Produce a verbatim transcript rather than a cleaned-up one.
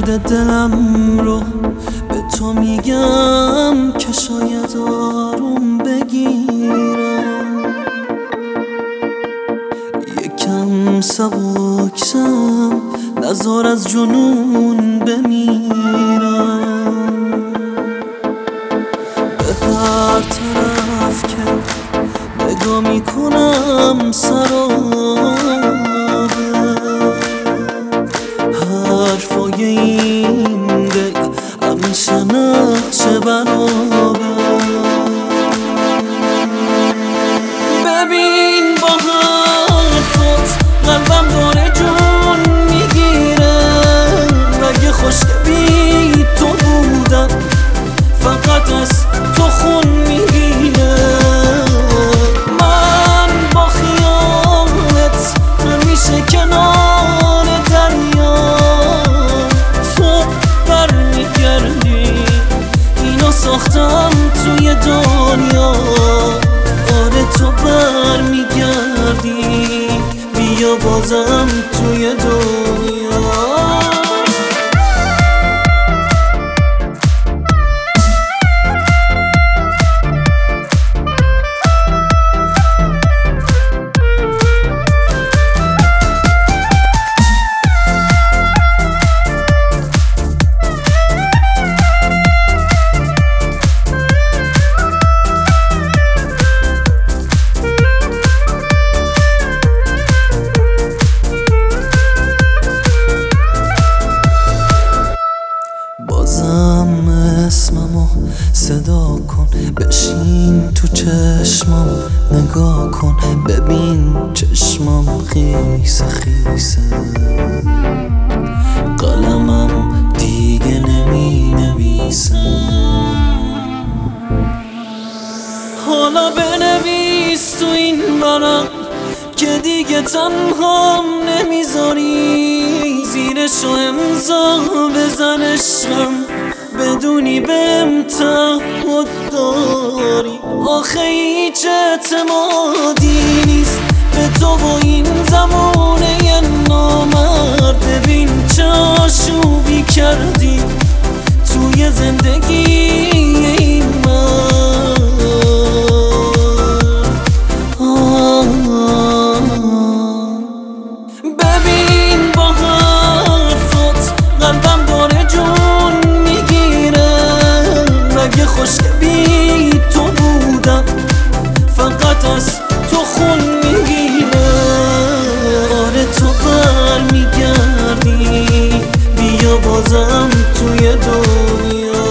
درد دلم رو به تو میگم که شاید آروم بگیرم، یکم سبکشم نزار از جنون بمیرم. به هر طرف که نگاه میکنم سرابه، حرفای این دل همیشه نقش برابه. ببین با حرفات قلبم داره جون میگیره، اگه خشک بی تو بودم فقط از تو خون میگیره. من با خیالت همیشه کنار دریا، تو برمیگردی اینو ساختم توی دنیا. آره تو برمیگردی بیا بازم توی دنیا. بازم اسممو صدا کن، بشین تو چشمم نگاه کن، ببین چشمم خیس خیسه، قلمم دیگه نمی نویسه. حالا بنویس تو این ورق که دیگه تنهام نمیذاری، زیرشو امضا بزن عشقم بدونی بهم تعهد داری. آخه هیچ اعتمادی نیست به تو و این زمونه نامرد. ببین چه آشوبی کردی توی زندگی این من. ببین با حرفات قلبم داره جون میگیره، اگه خشک بی تو بودم فقط از تو خون میگیره. آره تو برمیگردی بیا بازم توی دنیا.